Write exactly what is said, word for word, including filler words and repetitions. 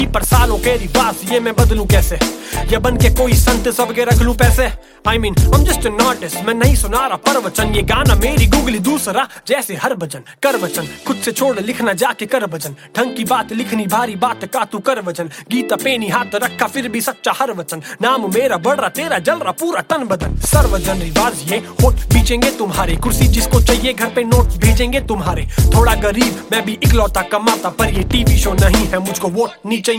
पर सालों के रिवाज ये मैं बदलूं कैसे, या बन के कोई संत सबके रख लूं पैसे। I mean, I'm just an artist, मैं नहीं सुना रहा परवचन, ये गाना मेरी गूगली दूसरा जैसे हर भजन कर वचन। खुद से छोड़ लिखना जाके कर भजन, ढंग की बात लिखनी भारी बात का तू कर वचन। गीता पेनी हाथ रखा फिर भी सच्चा हर वचन, नाम मेरा बढ़ रहा तेरा जल रहा पूरा तन बदन। सर्वजन रिवाज ये होठ बीचेंगे तुम्हारे, कुर्सी जिसको चाहिए घर पे नोट भेजेंगे तुम्हारे। थोड़ा गरीब मैं भी इकलौता कमाता, पर ये टीवी शो नहीं है मुझको वोट नहीं चाहिए।